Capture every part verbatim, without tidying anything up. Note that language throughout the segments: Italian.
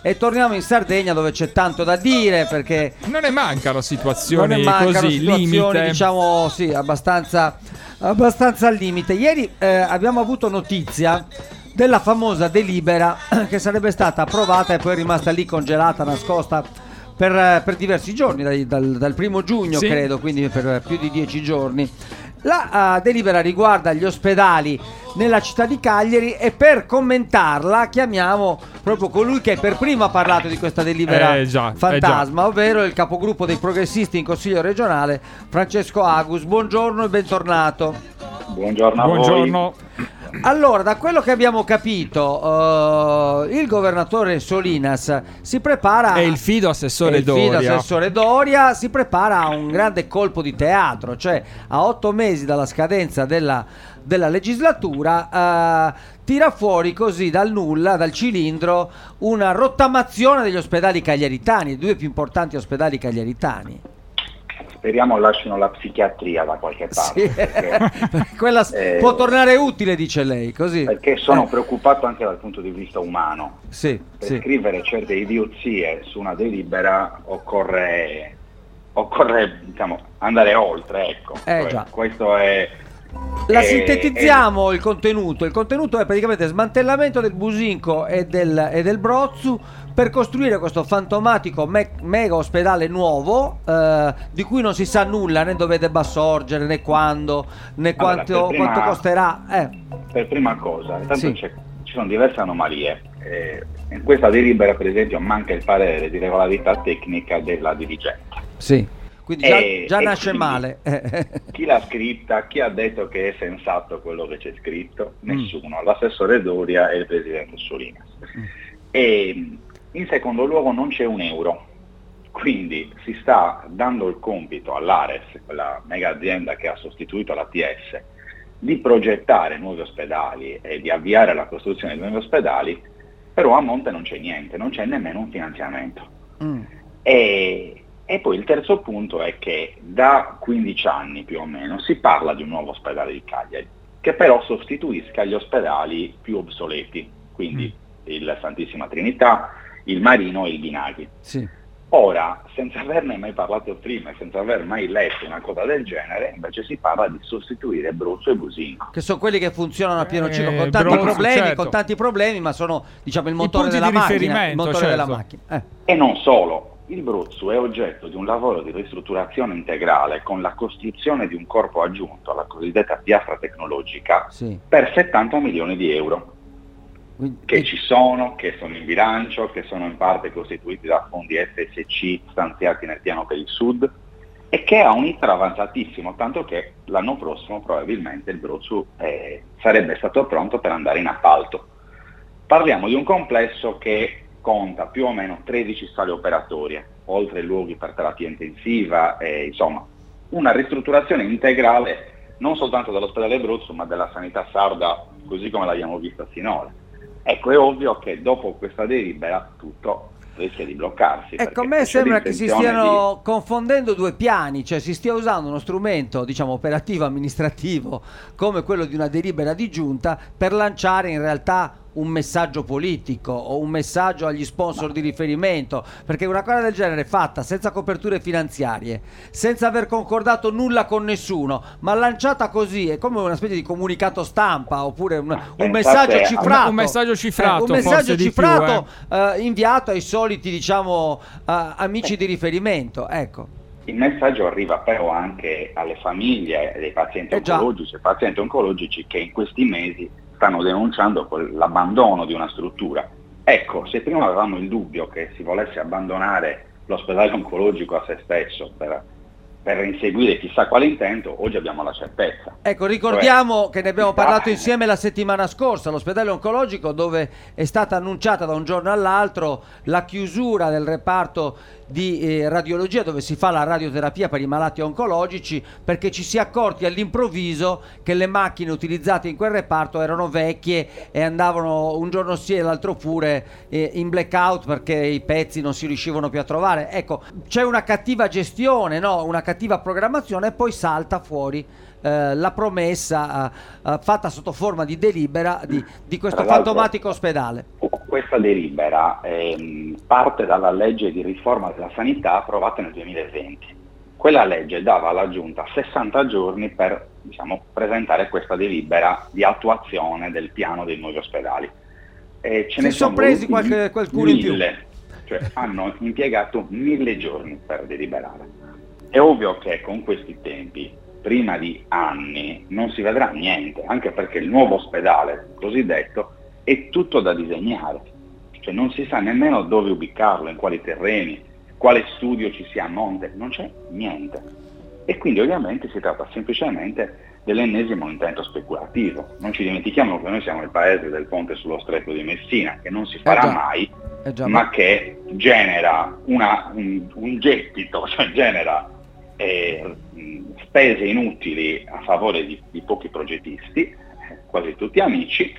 e torniamo in Sardegna, dove c'è tanto da dire, perché non ne mancano situazioni non ne mancano così situazioni, limite, diciamo sì, abbastanza abbastanza al limite. Ieri eh, abbiamo avuto notizia della famosa delibera che sarebbe stata approvata e poi è rimasta lì congelata, nascosta per, per diversi giorni, dal, dal, dal primo giugno, sì, credo, quindi per più di dieci giorni. La uh, delibera riguarda gli ospedali nella città di Cagliari e per commentarla chiamiamo proprio colui che per primo ha parlato di questa delibera eh già, fantasma, eh già. ovvero il capogruppo dei progressisti in Consiglio regionale, Francesco Agus. Buongiorno e bentornato. Buongiorno a Buongiorno. voi. Allora, da quello che abbiamo capito, uh, il governatore Solinas si prepara... E il fido assessore il Doria. fido assessore Doria si prepara a un grande colpo di teatro, cioè a otto mesi dalla scadenza della, della legislatura uh, tira fuori così dal nulla, dal cilindro, una rottamazione degli ospedali cagliaritani, i due più importanti ospedali cagliaritani. Speriamo lasciano la psichiatria da qualche parte. Sì, perché, quella eh, può tornare utile, dice lei, così. Perché sono eh. preoccupato anche dal punto di vista umano. Sì, per sì. scrivere certe idiozie su una delibera occorre, occorre diciamo, andare oltre. Ecco. Eh, cioè, già. Questo è... La è, sintetizziamo è... il contenuto. Il contenuto è praticamente smantellamento del Businco e del, e del Brozzu per costruire questo fantomatico me- mega ospedale nuovo, eh, di cui non si sa nulla, né dove debba sorgere, né quando, né allora, quanto, prima, quanto costerà. Eh. Per prima cosa, intanto Sì. c'è, ci sono diverse anomalie. Eh, in questa delibera, per esempio, manca il parere di regolarità tecnica della dirigente. Sì. Quindi già, E, già e nasce quindi male. Chi l'ha scritta, chi ha detto che è sensato quello che c'è scritto? Nessuno, Mm. l'assessore Doria e il presidente Solinas. Mm. E in secondo luogo non c'è un euro, quindi si sta dando il compito all'Ares, quella mega azienda che ha sostituito la T S, di progettare nuovi ospedali e di avviare la costruzione di nuovi ospedali, però a monte non c'è niente, non c'è nemmeno un finanziamento. Mm. E E poi il terzo punto è che da quindici anni più o meno si parla di un nuovo ospedale di Cagliari, che però sostituisca gli ospedali più obsoleti, quindi mm. il Santissima Trinità, il Marino e il Binaghi. Sì. Ora, senza averne mai parlato prima e senza aver mai letto una cosa del genere, invece si parla di sostituire Bruzzo e Businco. Che sono quelli che funzionano a pieno ciclo, Eh, con tanti Bruzzo, problemi, certo. con tanti problemi, ma sono, diciamo, il I motore punti della di macchina. Il riferimento, motore certo. della macchina. Eh. E non solo. Il Bruzzo è oggetto di un lavoro di ristrutturazione integrale con la costruzione di un corpo aggiunto alla cosiddetta piastra tecnologica, sì, per settanta milioni di euro, che ci sono, che sono in bilancio, che sono in parte costituiti da fondi S S C stanziati nel piano per il Sud e che ha un iter avanzatissimo, tanto che l'anno prossimo probabilmente il Bruzzo eh, sarebbe stato pronto per andare in appalto. Parliamo di un complesso che conta più o meno tredici sale operatorie, oltre ai luoghi per terapia intensiva, e, insomma, una ristrutturazione integrale non soltanto dell'ospedale Bruzzo, ma della sanità sarda così come l'abbiamo vista sinora. Ecco, è ovvio che dopo questa delibera tutto rischia di bloccarsi. Ecco, a me sembra che si stiano di... confondendo due piani, cioè si stia usando uno strumento, diciamo, operativo amministrativo come quello di una delibera di giunta per lanciare in realtà un messaggio politico o un messaggio agli sponsor di riferimento, perché una cosa del genere fatta senza coperture finanziarie, senza aver concordato nulla con nessuno, ma lanciata così è come una specie di comunicato stampa oppure un, un messaggio cifrato, un messaggio cifrato, eh, un messaggio cifrato più, eh. Eh, inviato ai soliti, diciamo, eh, amici di riferimento, ecco. Il messaggio arriva però anche alle famiglie dei pazienti eh oncologici e pazienti oncologici che in questi mesi stanno denunciando l'abbandono di una struttura. Ecco, se prima avevamo il dubbio che si volesse abbandonare l'ospedale oncologico a se stesso per, per inseguire chissà quale intento, oggi abbiamo la certezza. Ecco, ricordiamo cioè, che ne abbiamo parlato insieme la settimana scorsa, l'ospedale oncologico, dove è stata annunciata da un giorno all'altro la chiusura del reparto di eh, radiologia, dove si fa la radioterapia per i malati oncologici, perché ci si è accorti all'improvviso che le macchine utilizzate in quel reparto erano vecchie e andavano un giorno sì e l'altro pure eh, in blackout perché i pezzi non si riuscivano più a trovare. Ecco, c'è una cattiva gestione, no? Una cattiva cattiva programmazione, e poi salta fuori eh, la promessa eh, eh, fatta sotto forma di delibera di, di questo fantomatico ospedale. Questa delibera ehm, parte dalla legge di riforma della sanità approvata nel duemilaventi. Quella legge dava alla Giunta sessanta giorni per, diciamo, presentare questa delibera di attuazione del piano dei nuovi ospedali. E ce si ne sono presi qualche, qualcuno in più. Mille, cioè hanno impiegato mille giorni per deliberare. È ovvio che con questi tempi, prima di anni, non si vedrà niente, anche perché il nuovo ospedale cosiddetto è tutto da disegnare, cioè non si sa nemmeno dove ubicarlo, in quali terreni, quale studio ci sia a monte, non c'è niente. E quindi ovviamente si tratta semplicemente dell'ennesimo intento speculativo. Non ci dimentichiamo che noi siamo il paese del ponte sullo stretto di Messina, che non si farà eh già, mai, eh già, ma che genera una, un, un gettito, cioè genera eh, spese inutili a favore di, di pochi progettisti, quasi tutti amici,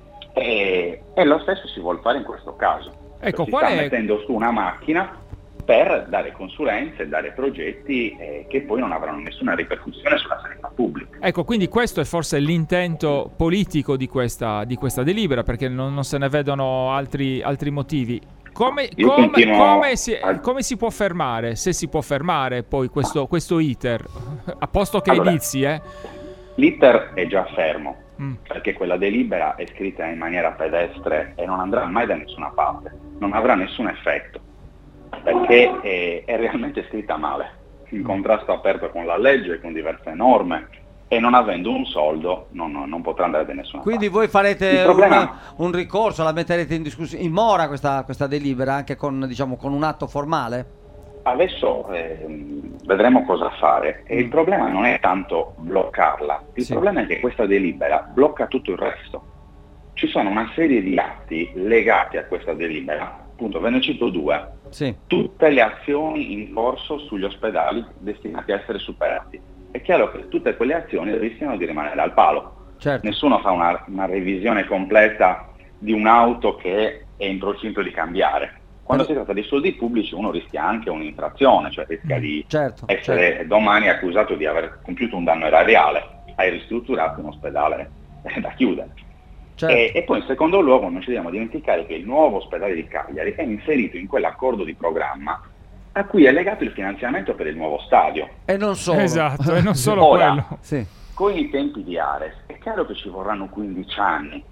e, e lo stesso si vuol fare in questo caso. Ecco, si qual sta è... mettendo su una macchina per dare consulenze, dare progetti eh, che poi non avranno nessuna ripercussione sulla sanità pubblica. Ecco, quindi questo è forse l'intento politico di questa, di questa delibera, perché non, non se ne vedono altri, altri motivi. Come, come, come, si, a... come si può fermare, se si può fermare poi questo, questo iter, a posto che allora, inizi? Eh? L'iter è già fermo, mm. perché quella delibera è scritta in maniera pedestre e non andrà mai da nessuna parte, non avrà nessun effetto, perché è, è realmente scritta male, in contrasto aperto con la legge, con diverse norme, e non avendo un soldo non, non potrà andare da nessuna Quindi parte. voi farete problema... una, un ricorso, la metterete in discussione, in mora questa, questa delibera, anche con, diciamo, con un atto formale? Adesso eh, vedremo cosa fare, e il problema non è tanto bloccarla, il sì. problema è che questa delibera blocca tutto il resto. Ci sono una serie di atti legati a questa delibera, appunto ve ne cito due, sì. tutte le azioni in corso sugli ospedali destinati a essere superati. È chiaro che tutte quelle azioni rischiano di rimanere al palo. Certo. Nessuno fa una, una revisione completa di un'auto che è in procinto di cambiare. Quando si tratta di soldi pubblici uno rischia anche un'infrazione, cioè rischia di certo, essere certo. domani accusato di aver compiuto un danno erariale. Hai ristrutturato un ospedale da chiudere. Certo. E, e poi in secondo luogo non ci dobbiamo dimenticare che il nuovo ospedale di Cagliari è inserito in quell'accordo di programma a cui è legato il finanziamento per il nuovo stadio. E non solo. Esatto, e non solo Ora, quello. Sì. Con i tempi di Ares è chiaro che ci vorranno quindici anni,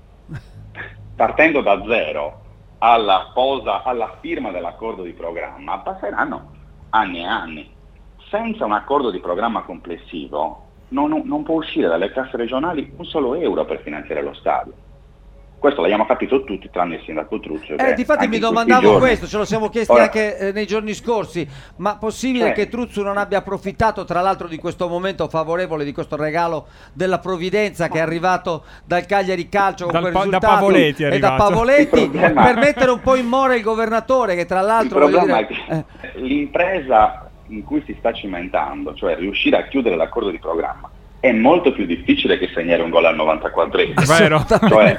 partendo da zero alla posa, alla firma dell'accordo di programma, passeranno anni e anni. Senza un accordo di programma complessivo non, non può uscire dalle casse regionali un solo euro per finanziare lo stadio. Questo l'abbiamo capito tutti, tranne il sindaco Truzzo. Eh, difatti mi domandavo giorni... questo, ce lo siamo chiesti Ora... anche eh, nei giorni scorsi, ma possibile cioè... che Truzzo non abbia approfittato tra l'altro di questo momento favorevole, di questo regalo della provvidenza che è arrivato dal Cagliari Calcio con quel pa- risultato da Pavoletti è e da Pavoletti problema... per mettere un po' in mora il governatore, che tra l'altro... Il problema dire... è che eh. l'impresa in cui si sta cimentando, cioè riuscire a chiudere l'accordo di programma, è molto più difficile che segnare un gol al novantaquattresimo. Vero. Cioè,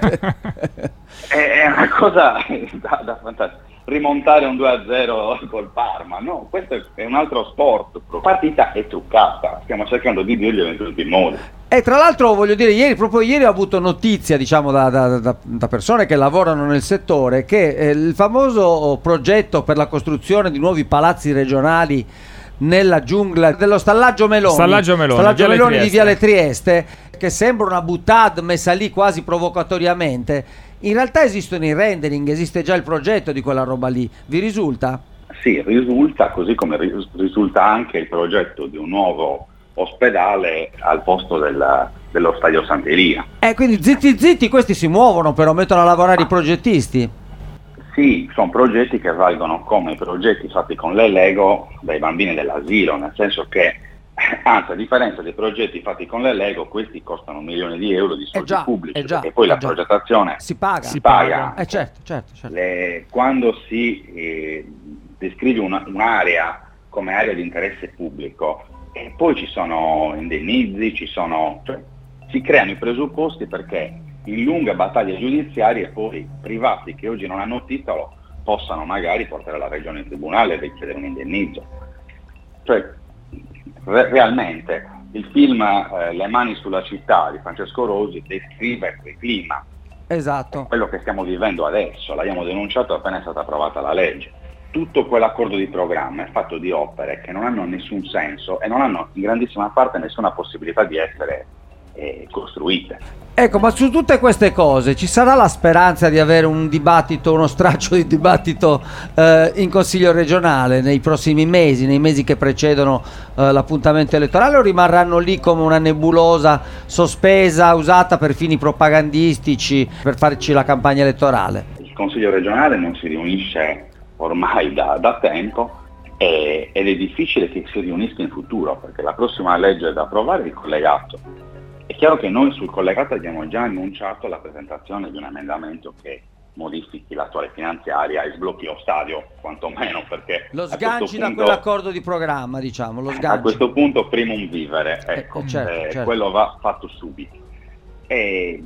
è una cosa da, da fantastico. Rimontare un due a zero col Parma, no, questo è un altro sport. La partita è truccata, stiamo cercando di dirglielo in tutti i modi. E tra l'altro voglio dire, ieri, proprio ieri ho avuto notizia, diciamo, da, da, da, da persone che lavorano nel settore, che eh, il famoso progetto per la costruzione di nuovi palazzi regionali nella giungla dello Stallaggio Meloni, Stallaggio Meloni, Stallaggio Viale Meloni di Trieste. Viale Trieste, che sembra una boutade messa lì quasi provocatoriamente. In realtà esistono i rendering, esiste già il progetto di quella roba lì, vi risulta? Sì, risulta, così come risulta anche il progetto di un nuovo ospedale al posto del, dello Stadio Sant'Elia. Eh, quindi zitti zitti questi si muovono, però mettono a lavorare i progettisti. Sì, sono progetti che valgono come i progetti fatti con le Lego dai bambini dell'asilo, nel senso che, anzi, a differenza dei progetti fatti con le Lego, questi costano milioni di euro di soldi eh già, pubblici, eh già, e poi eh la già. progettazione si paga. Si paga. Eh certo, certo, certo. Le, quando si eh, descrive una, un'area come area di interesse pubblico, e poi ci sono indennizi, ci sono, cioè, si creano i presupposti perché in lunghe battaglie giudiziarie poi privati che oggi non hanno titolo possano magari portare la regione in tribunale e richiedere un indennizzo. Cioè, re- realmente il film eh, Le mani sulla città di Francesco Rosi descrive quel clima. Esatto. Quello che stiamo vivendo adesso, l'abbiamo denunciato appena è stata approvata la legge. Tutto quell'accordo di programma è fatto di opere che non hanno nessun senso e non hanno in grandissima parte nessuna possibilità di essere eh, costruite. Ecco, ma su tutte queste cose ci sarà la speranza di avere un dibattito, uno straccio di dibattito eh, in Consiglio regionale nei prossimi mesi, nei mesi che precedono eh, l'appuntamento elettorale, o rimarranno lì come una nebulosa sospesa, usata per fini propagandistici, per farci la campagna elettorale? Il Consiglio regionale non si riunisce ormai da, da tempo e, ed è difficile che si riunisca in futuro, perché la prossima legge da approvare è il collegato. È chiaro che noi sul collegato abbiamo già annunciato la presentazione di un emendamento che modifichi l'attuale finanziaria e sblocchi lo stadio, quantomeno, perché lo sganci da punto, quell'accordo di programma, diciamo, lo sganci. A questo punto primum vivere, ecco, eh, certo, eh, certo. quello va fatto subito. E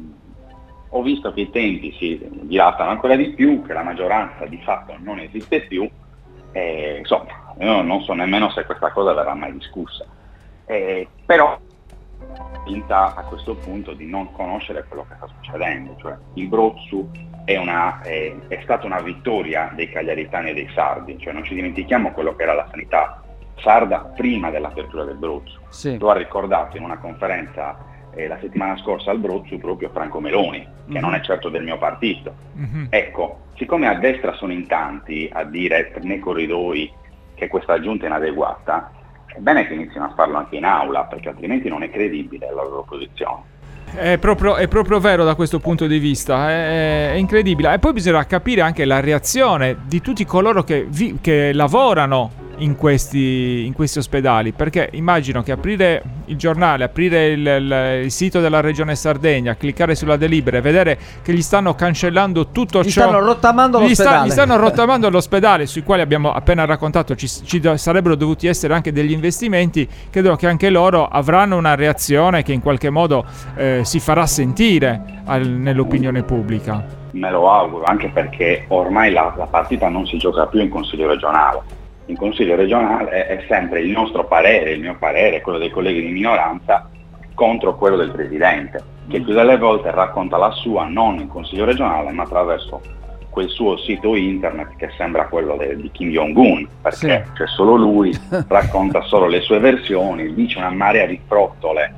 ho visto che i tempi si dilatano ancora di più, che la maggioranza di fatto non esiste più, e, insomma, io non so nemmeno se questa cosa verrà mai discussa. E, però finta a questo punto di non conoscere quello che sta succedendo, cioè il Brozzu è, una, è, è stata una vittoria dei cagliaritani e dei sardi, cioè non ci dimentichiamo quello che era la sanità sarda prima dell'apertura del Brozzu. Sì. Lo ha ricordato in una conferenza eh, la settimana scorsa al Brozzu proprio Franco Meloni, che mm-hmm. non è certo del mio partito. Mm-hmm. Ecco, siccome a destra sono in tanti a dire nei corridoi che questa giunta è inadeguata, è bene che inizino a farlo anche in aula, perché altrimenti non è credibile la loro posizione. È proprio, è proprio vero da questo punto di vista, è, è incredibile. E poi bisogna capire anche la reazione di tutti coloro che, vi, che lavorano in questi, in questi ospedali, perché immagino che aprire il giornale, aprire il, il, il sito della Regione Sardegna, cliccare sulla delibera e vedere che gli stanno cancellando tutto gli ciò, stanno rottamando gli l'ospedale, sta, gli stanno rottamando l'ospedale, sui quali abbiamo appena raccontato ci, ci sarebbero dovuti essere anche degli investimenti. Credo che anche loro avranno una reazione che in qualche modo eh, si farà sentire al, nell'opinione pubblica. Me lo auguro, anche perché ormai la, la partita non si gioca più in Consiglio regionale. In Consiglio regionale è sempre il nostro parere, il mio parere, quello dei colleghi di minoranza contro quello del Presidente, che più delle volte racconta la sua non in Consiglio regionale, ma attraverso quel suo sito internet che sembra quello de, di Kim Jong-un, perché sì. c'è solo lui, racconta solo le sue versioni, dice una marea di frottole,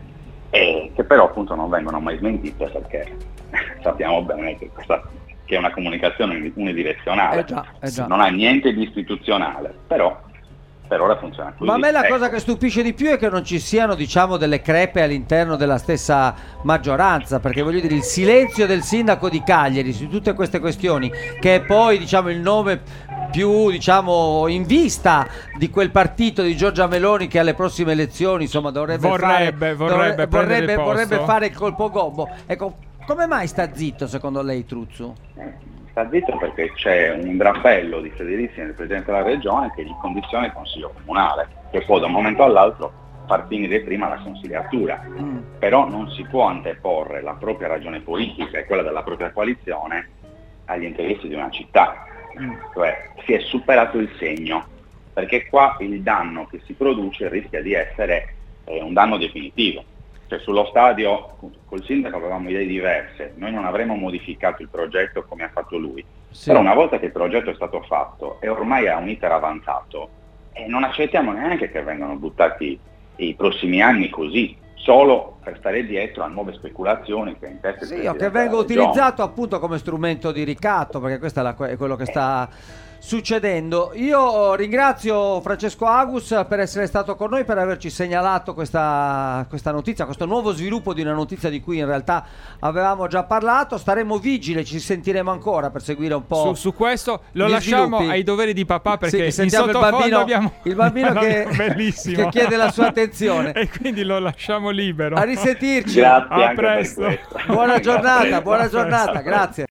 e che però appunto non vengono mai smentite, perché sappiamo bene che questa che è una comunicazione unidirezionale, eh già, eh già. non ha niente di istituzionale, però per ora funziona così. Ma a me la ecco. cosa che stupisce di più è che non ci siano, diciamo, delle crepe all'interno della stessa maggioranza, perché voglio dire, il silenzio del sindaco di Cagliari su tutte queste questioni, che è poi, diciamo, il nome più, diciamo, in vista di quel partito di Giorgia Meloni che alle prossime elezioni, insomma, dovrebbe vorrebbe, fare vorrebbe, vorrebbe, vorrebbe fare il colpo gobbo. Ecco, come mai sta zitto secondo lei, Truzzu? Sta zitto perché c'è un drappello di Federissimo del Presidente della Regione che gli condiziona il Consiglio Comunale, che può da un momento all'altro far finire prima la consigliatura. Mm. Però non si può anteporre la propria ragione politica e quella della propria coalizione agli interessi di una città. Mm. Cioè si è superato il segno, perché qua il danno che si produce rischia di essere eh, un danno definitivo. Cioè sullo stadio col sindaco avevamo idee diverse, noi non avremmo modificato il progetto come ha fatto lui, sì. Però una volta che il progetto è stato fatto e ormai ha un iter avanzato, eh, non accettiamo neanche che vengano buttati i prossimi anni così, solo per stare dietro a nuove speculazioni che in testa sì, o che venga utilizzato appunto come strumento di ricatto, perché questo è, la, è quello che sta succedendo. Io ringrazio Francesco Agus per essere stato con noi, per averci segnalato questa, questa notizia, questo nuovo sviluppo di una notizia di cui in realtà avevamo già parlato. Staremo vigili, ci sentiremo ancora per seguire un po' su, su questo. Lo lasciamo sviluppi. Ai doveri di papà, perché sì, sentiamo il bambino, abbiamo il bambino che, che chiede la sua attenzione e quindi lo lasciamo libero. A risentirci. Grazie, a presto. Buona giornata, buona giornata, grazie.